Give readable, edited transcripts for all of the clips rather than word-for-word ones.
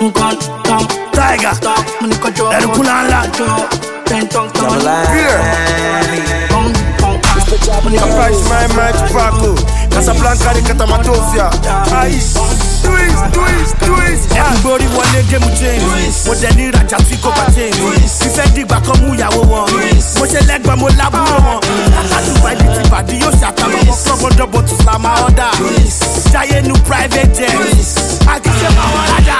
Tiger, Herculana, Price my match Paco, Casablanca de Catamatofia. Ice, twist. Everybody want to game change. Mo de ni raja tí kò bá change. Fífẹ́ dìgbà kan mú ìyàwó wọn. Mo ṣe lẹ́gbẹ̀ẹ́ mo lábúrò wọn. Kátàdù báyìí ti bàdí yóò ṣàtàwọn ọmọ club double to slam my order. Jayé nu private jet. Àkíṣe máa wọ́n rájà.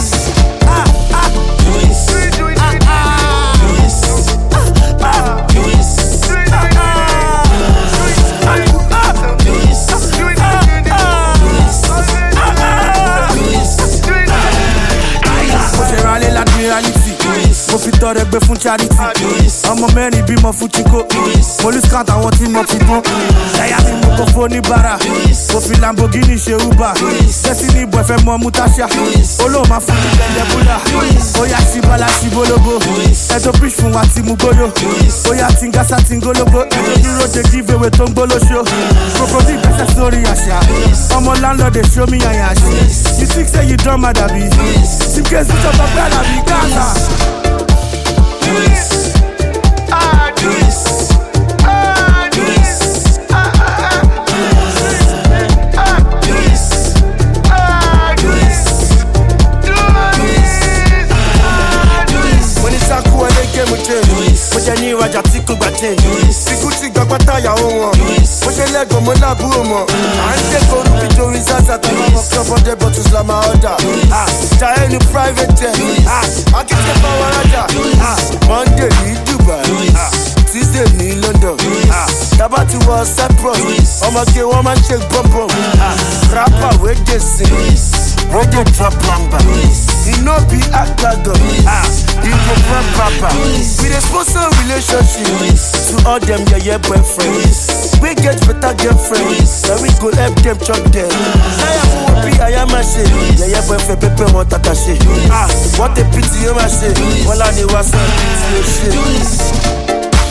Mo fi tọrẹ gbé fún charity. Ọmọ mẹ́rin bímọ fún Chico. Police count àwọn tí mo fi tán. Ẹ̀yà mi mo kò fún oníbàárà. Mo fi Lamborghini ṣe Uber. Destiny boy fẹ́ mọ Mutasha. Olóò máa fún mi bẹ̀rẹ̀ búlà. Oya ṣibala ṣibológo. Ẹjọ́ pitch fún wa ti mú gbóyò. Oya tingasa tingológo. Ẹjọ́ dúró de give away tó ń gbólóṣó. Crocodile gbẹ́sẹ̀ sórí àṣà. Ọmọ landlord dey show me àyàn àṣì. You think say you don mad abi? Simke switch up ọgbẹ́ àlàbí Gaza. Mo jẹ ní ìrajà tí kò gbà change. Ikú ti gbà pátá ìyàwó wọn. Mo ṣe lẹ́gàn mo lábúrò mọ̀. À ń dẹ́kọ̀ orúkí torí Zaza tàbí ọmọ club ọdẹ bottles la máa ọ̀dà. Jayé ní private jet. Akíkẹ́ bá wọn rájà. Monday ní Dubai. Tuesday ní London. Tábà ti wọ Cyprus. Ọmọge wọn máa ń ṣe bọ́m̀bọ̀m. Rapper wey dey sing. Wey dey drop number. You no be actor. You go run papa. We dey sponsor relationship to all them your boyfriends. We get better girlfriends, so we go help them chop them. Naya mo be ayamashe, your boyfriend pepe wọn tatashe. What a pity you ma ṣe, wọ́n lá ni wá sọ pity o ṣe.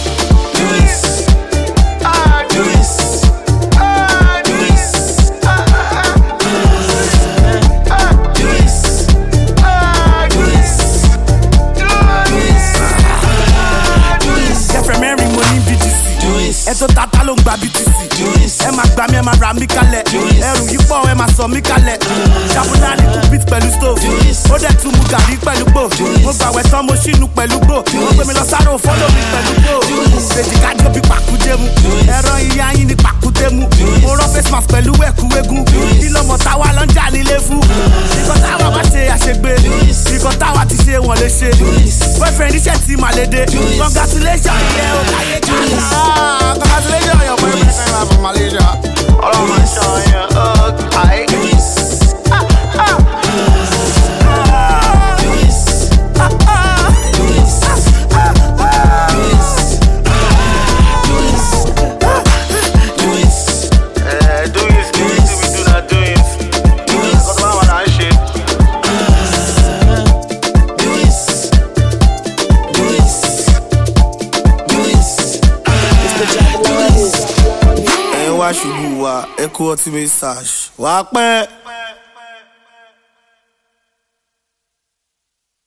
Ẹ̀tọ́ tata ló ń gba BTC. Ẹ máa gbà mí, ẹ máa ra mí kalẹ̀. Ẹrù yìí pọ̀, ẹ máa sọ mí kalẹ̀. Ṣàbùdá ní kú beat pẹ̀lú stove. Ó dẹ̀ tún mu gàrí pẹ̀lú gbò. Mo gbàwẹ̀ tán mo ṣínú pẹ̀lú gbò. Wọ́n gbé mi lọ sáré òfóló mi pẹ̀lú gbò. Ṣèjì kájọ bí pàkúdé mu. Ẹran ìyá yín ni pàkúdé mu. Mo rán face mask pẹ̀lú ẹ̀kú eégún. Kí lọ́mọ táwa lọ ń jà nílé fún. Nǹkan táwa bá ṣe àṣegbè. Nǹkan táwa ti ṣe wọ́n lè ṣe. Boyfriend iṣẹ́ ti màlédè. Congratulations, yeah, ó káyé káyé. Congratulations on your boyfriend from Malaysia. All of my son, yeah, okay. Ṣubú wa ẹ kú ọtí message wàá pẹ́.